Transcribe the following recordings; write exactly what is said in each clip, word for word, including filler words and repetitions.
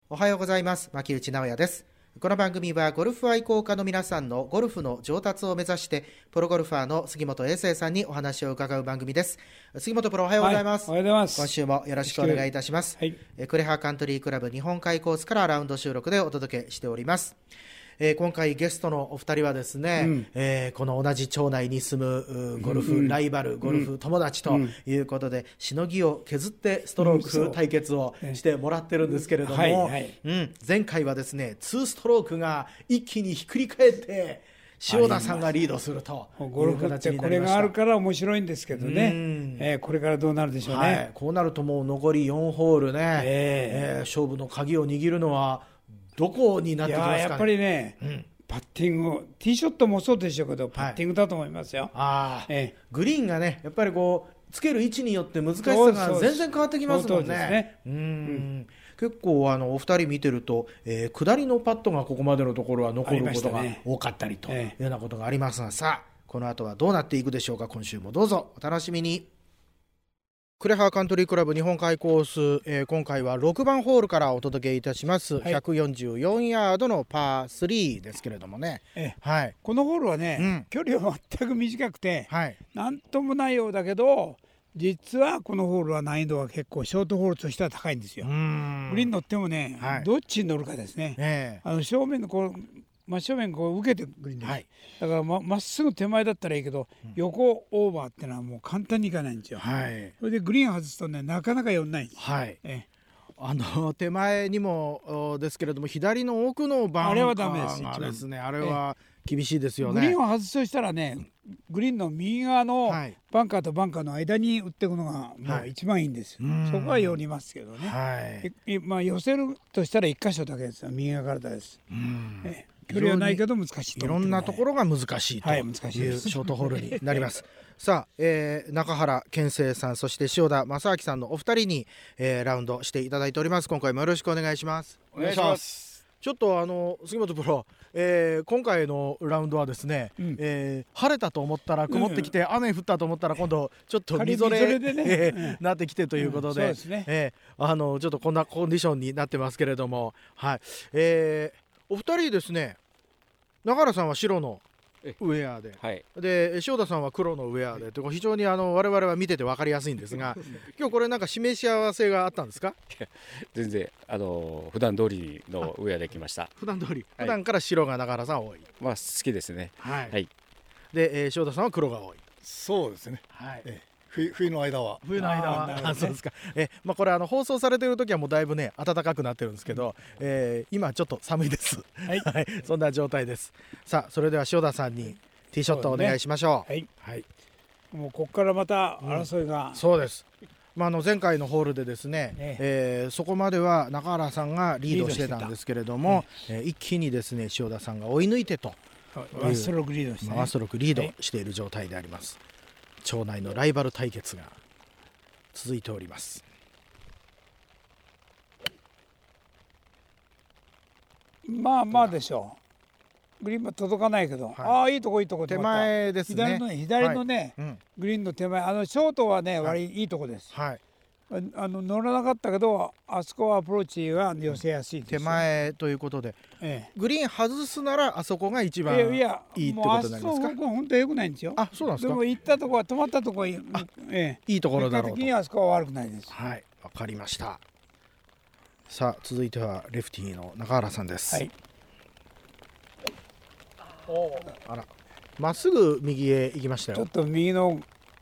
おはようございます。牧内直也です。この番組はゴルフ愛好家の皆さんのゴルフの上達を目指してプロゴルファーの杉本英生さんにお話を伺う番組です。杉本プロ、おはようございます。 はい、おはようございます。 今週もよろしくお願いいたします。はい、クレハカントリークラブ日本海コースからラウンド収録でお届けしております。えー、今回ゲストのお二人はですね、うん、えー、この同じ町内に住むゴルフライバル、うん、ゴルフ友達ということで、うん、しのぎを削ってストローク対決をしてもらってるんですけれども、はいはい、うん、前回はですねツーストロークが一気にひっくり返って塩田さんがリードするとゴルフってこれがあるから面白いんですけどね、えー、これからどうなるでしょうね、はい、 こうなるともう残りよんホールね、えーえー、勝負の鍵を握るのはどこになってきますかね。 いややっぱりね、うん、パッティング、ティーショットもそうでしょうけど、パッティングだと思いますよ、はい、 あええ、グリーンがねやっぱりこうつける位置によって難しさが全然変わってきますもん ね, ね、うん、うん、結構あのお二人見てると、えー、下りのパットがここまでのところは残ることが多かったりというようなことがありますが、さあこの後はどうなっていくでしょうか。今週もどうぞお楽しみに。クレハーカントリークラブ日本海コース、えー、今回はろくばんホールからお届けいたします、はい、ひゃくよんじゅうよんヤードのパースリーですけれどもね、 ええ、はい、このホールはね、うん、距離は全く短くて、はい、なんともないようだけど実はこのホールは難易度が結構ショートホールとしては高いんですよ。グリーン乗ってもね、はい、どっちに乗るかですね、ええ、あの正面のこう真正面こう受けてくるんです、はい、だから ま, まっすぐ手前だったらいいけど、うん、横オーバーってのはもう簡単にいかないんですよ、はい、それでグリーン外すとねなかなか寄んないんです、はい、えあの手前にもですけれども左の奥のバンカーがですね、あれはダメです、あれは厳しいですよね。 グリーンを外すとしたらねグリーンの右側のバンカーとバンカーの間に打っていくのがもう一番いいんです、はい、そこは寄りますけどね、はい、まあ、寄せるとしたらいっ箇所だけですよ。右側からです。うん、え距離はないけど難しいといろんなところが難しいというショートホールになります。さあ、えー、中原健生さんそして塩田正明さんのお二人に、えー、ラウンドしていただいております。今回もよろしくお願いします。 お願いします。 ちょっとあの杉本プロ、えー、今回のラウンドはですね、うん、えー、晴れたと思ったら曇ってきて、うん、雨降ったと思ったら今度ちょっとみぞれに、ねえーうん、なってきてということで、うん、そうですね、えー、あのちょっとこんなコンディションになってますけれども、はい、えー、お二人ですね、中原さんは白のウェアで、はい、で塩田さんは黒のウェアで、はい、非常にあの我々は見てて分かりやすいんですが今日これなんか示し合わせがあったんですか？ 全然あの普段通りのウェアで来ました。 普段通り、はい、普段から白が中原さん多い、 まあ好きですね。はい、はい、 で、えー、塩田さんは黒が多い。 そうですね、はい、えー冬, 冬の間は冬の間はあ、ね、そうですか。え、まあ、これあの放送されている時はもうだいぶね暖かくなってるんですけど、えー、今ちょっと寒いです、はいはい、そんな状態です。さあそれでは塩田さんにティーショットをお願いしましょう。 はいはい、もうここからまた争いが、 うん、そうです。まあ、あの前回のホールでですね、ねえー、そこまでは中原さんがリードしてたんですけれども、えー、一気にですね塩田さんが追い抜いてとワンストロークリードして、ね、 ワンストロークリードしている状態であります。はい、町内のライバル対決が続いております。 まあまあでしょう。グリーンも届かないけど、はい、ああいいとこいいとこ手前ですね。 左のね、左のね、はい、うん、グリーンの手前、あのショートはね、はい、割いいとこです。はい、あの乗らなかったけどあそこはアプローチは寄せやすいです、 手前ということで、ええ、グリーン外すならあそこが一番いいってことになりますか？いやいや、もうあそこ本当は良くないんですよ。 あ、そうなんですか。 でも行ったとこは止まったとこは、ええ、いいところだろうと。 結果的にあそこは悪くないです。 はい、わかりました。さあ続いてはレフティーの中原さんです。はい、おあら、まっすぐ右へ行きましたよ。 ちょっと右の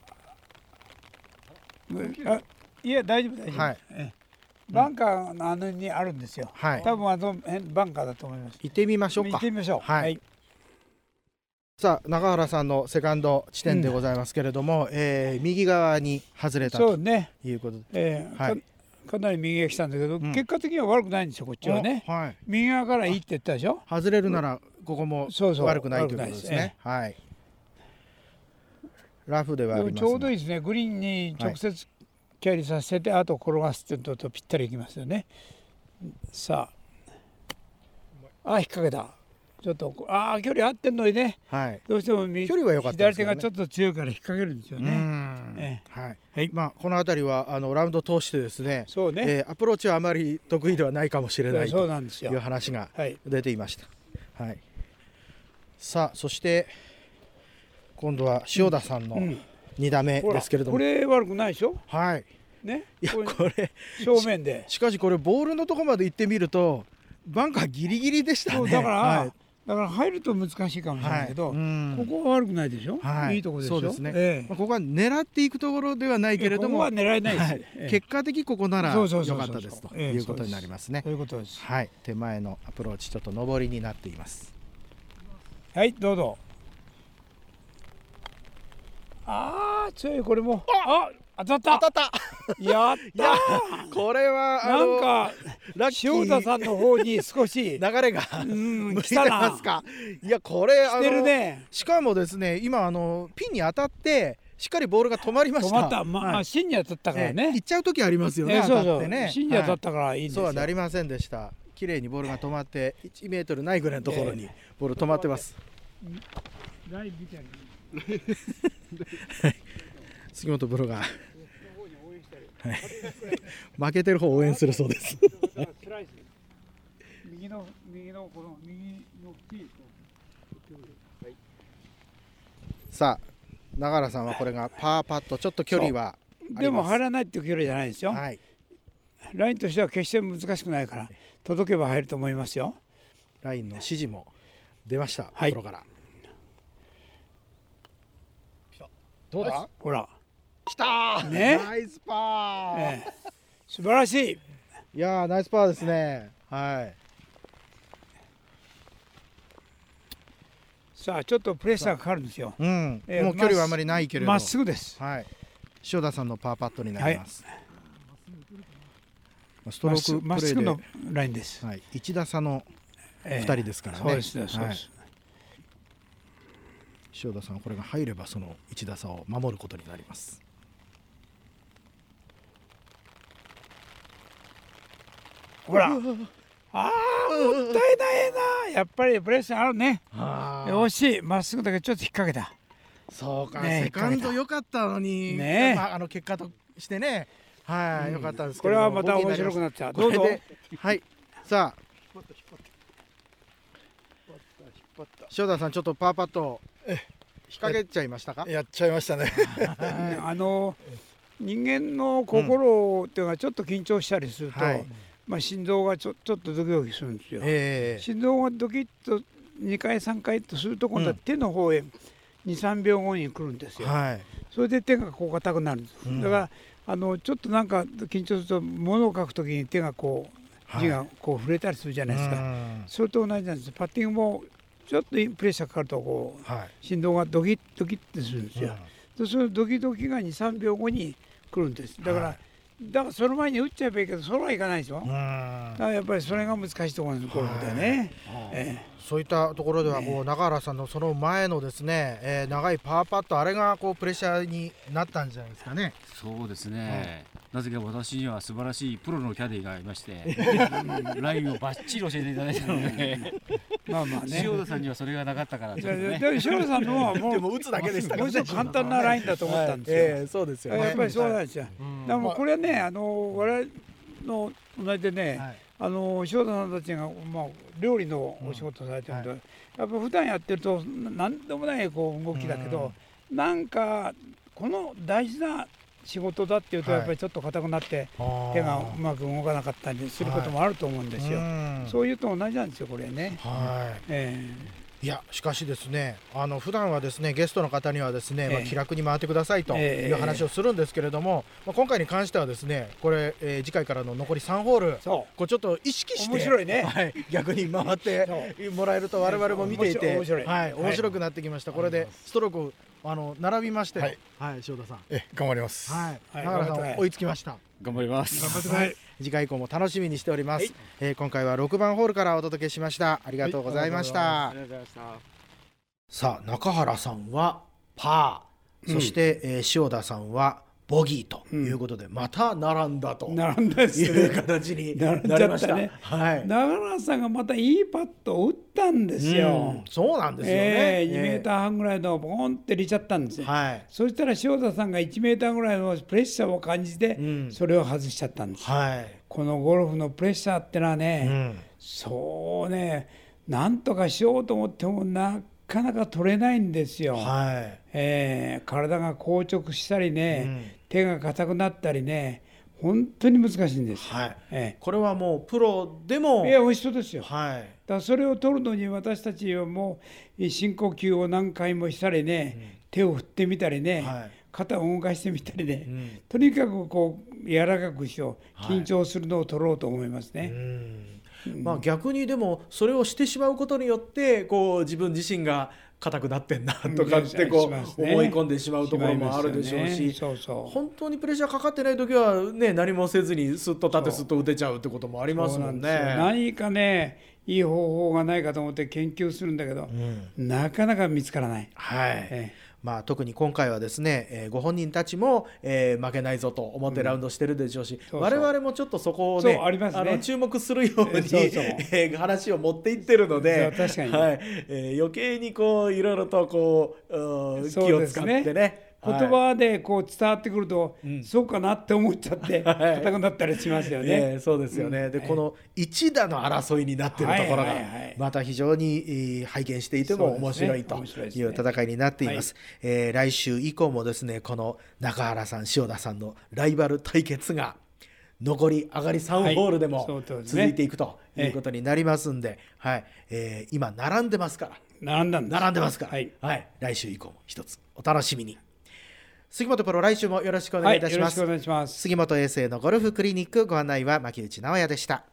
あいや大丈夫大丈夫、はい、バンカーのあのにあるんですよ、はい、多分あのバンカーだと思います。 行ってみましょうか。 行ってみましょう。はい、はい、 さあ中原さんのセカンド地点でございますけれども、うん、えー、右側に外れたということで、 えーはい、か, かなり右へ来たんだけど、うん、結果的には悪くないんですよこっちはね、はい、右側からいいって言ったでしょ。 外れるならここも悪くないということですね。はい、ラフではありますが、 ちょうどいいですね。グリーンに直接キャリーさせて、はい、あと転がすっていうのとぴったりいきますよね。さあ、あ、引っ掛けた。ちょっとああ距離合ってんのにね、はい、どうしても距離は良かったですよね。左手がちょっと強いから引っ掛けるんですよね。うんえーはいはい、まあ、この辺りはあのラウンド通してですね、 そうね、 えー、アプローチはあまり得意ではないかもしれないという話が出ていました。はいはい、さあそして今度は塩田さんのに打目ですけれども、 これ悪くないでしょ。 はいね、 いやこれ正面でしかしこれボールのところまで行ってみるとバンカーギリギリでしたね。 だから、 はい、 だから入ると難しいかもしれないけど、はい、ここは悪くないでしょ、はい、いいところでしょ。 そうですね、 ええ、 まあ、ここは狙っていくところではないけれども、 ここは狙えないです、はい、 ええ、結果的ここなら良かったですということになりますね。 そういうことです。 はい、手前のアプローチちょっと上りになっています。 はい、どうぞ。ああ強い、これもあ当たった当たったやったこれはなんかラッキー塩田さんの方に少し流れが向いてますか。いやこれしてるね。 しかもですね今あのピンに当たってしっかりボールが止まりました。 止まった、まあ、はい、芯に当たったからね、 えー、行っちゃう時ありますよね、 えー、そうそう、 当たってね、 芯に当たったからいいんですよ、 はい、そうはなりませんでした。綺麗にボールが止まっていちメートルないぐらいのところにボール止まってます。 ライブみたいな杉本プロが、はい、負けてる方を応援するそうです右の右のこの右のティーと、 はい、さあ永原さんはこれがパーパット、ちょっと距離はでも入らないっていう距離じゃないですよ、はい、ラインとしては決して難しくないから届けば入ると思いますよ。 ラインの指示も出ました、 はい、 プロから。どうだ、 ほら来た、ね、ナイスパー、ええ、 素晴らしい。 いやーナイスパーですね。はい、 さあちょっとプレッシャーがかかるんですよ、 うんえー、もう距離はあまりないけれどまっすぐです、 はい、塩田さんのパーパットになります、はい、ストロークプレーでまっすぐのラインです、 はい、いち打差のふたりですからね、 えー、そうですそうです、はい、 塩田さんこれが入ればそのいち打差を守ることになります。 ほらああもったいないな、やっぱりプレッシャーあるね。惜しい、まっすぐだけちょっと引っ掛けた。 そうか、ね、セカンド良かったのに、ね、まあ、あの結果としてね、はい、良、うん、かったんですけど、 これはまた面白くなっちゃう。どうぞ。 はい、さあ塩田さんちょっとパーパット引っ掛けちゃいましたか。 やっちゃいましたねあの人間の心っていうのはちょっと緊張したりすると、うん、はい、まあ、心臓がちょ、ちょっとドキドキするんですよ、えー、心臓がドキッとにかいさんかいとすると今度は手の方へにさんびょうごに来るんですよ、はい、それで手がこう硬くなるんです、うん、だからあのちょっとなんか緊張すると物を書くときに手がこう字がこう触れたりするじゃないですか、はい、それと同じなんです。パッティングもちょっとプレッシャーかかるとこう、はい、心臓がドキッドキッてするんですよ、うん、そのドキドキがにさんびょうごに来るんです。だから、はい、だからその前に打っちゃえばいいけどそれはいかないでしょ。だからやっぱりそれが難しいところのところでね、ええ、 そういったところではこう永原さんのその前のですね、えー、長いパーパット、あれがこうプレッシャーになったんじゃないですかね。 そうですね、うん、なぜか私には素晴らしいプロのキャディーがいましてラインをバッチリ教えていただいたのでまあまあね、塩田さんにはそれがなかったから、ね、 塩田さんのはもうでも打つだけでしたからね、 簡単なラインだと思ったんですよ、 はい、えー、そうですよね、 やっぱりそうなんですよ、はい、でもこれはね、あの我々の同じでね、はい、あの塩田さんたちが、まあ、料理のお仕事されてるんで、うん、はい、やっぱ普段やってると何でもないこう動きだけど、うん、なんかこの大事な仕事だっていうとやっぱりちょっと硬くなって、はい、手がうまく動かなかったりすることもあると思うんですよ、はい、そういうと同じなんですよこれね、 はい、えー、いやしかしですね、あの普段はですねゲストの方にはですね、えーまあ、気楽に回ってくださいという話をするんですけれども、えーまあ、今回に関してはですねこれ、えー、次回からの残りさんホールこうちょっと意識して面白いね、 はい、逆に回ってもらえると我々も見ていて面白い、はい、面白くなってきました、はい、これでストロークあの並びまして、はい、はい、塩田さん、え頑張ります。 はい、永原さん追いつきました。 頑張ります。 頑張ってください。 次回以降も楽しみにしております。はい、えー、今回はろくばんホールからお届けしました。ありがとうございました。 ありがとうございました。 さあ中原さんはパー、うん、そして、えー、塩田さんはボギーということで、うん、また並んだと並んだです、ね、 いう形になりました。ね、 はい、永原さんがまたいいパットを打ったんですよ。 うん、そうなんですよね。 えー、にメーターはんぐらいのボンって入れちゃったんですよ。はい、そしたら塩田さんがいちメーターぐらいのプレッシャーを感じて、うん、それを外しちゃったんです。はい、このゴルフのプレッシャーってのはね、うん、そうね、なんとかしようと思ってもなかなか取れないんですよ。はい、えー、体が硬直したりね、うん、手が硬くなったりね、本当に難しいんです。 はい、えー、これはもうプロでもいや一緒ですよ。はい、だからそれを取るのに私たちはもう深呼吸を何回もしたりね、うん、手を振ってみたりね、はい、肩を動かしてみたりね、うん、とにかくこう柔らかくしよう、緊張するのを取ろうと思いますね。はい、うんまあ、逆にでもそれをしてしまうことによってこう自分自身が硬くなってんなとかってこう思い込んでしまうところもあるでしょうし、本当にプレッシャーかかってない時はね、何もせずにスッと立てスッと打てちゃうってこともありますもんね。 何かねいい方法がないかと思って研究するんだけど、うん、なかなか見つからない。はい、 ええまあ、特に今回はですね、えー、ご本人たちも、えー、負けないぞと思ってラウンドしてるでしょうし、うん、そうそう我々もちょっとそこを ね, ありますねあの注目するように、えー、そうそう、えー、話を持っていってるので、 確かに、 はいえー、余計にこういろいろとこう気を使ってね言葉でこう伝わってくると、はい、そうかなって思っちゃって硬くなったりしますよね。 えー、そうですよね、うん、でこの一打の争いになっているところがまた非常に拝見していても面白いという戦いになっています。はいえー、来週以降もですねこの中原さん塩田さんのライバル対決が残り上がりさんホールでも続いていくということになりますんで、はいはいえー、今並んでますから並んだんです並んでますから、はいはい、来週以降も一つお楽しみに。杉本プロ来週もよろしくお願いいたします。 はい、よろしくお願いします。 杉本衛星のゴルフクリニックご案内は牧内直哉でした。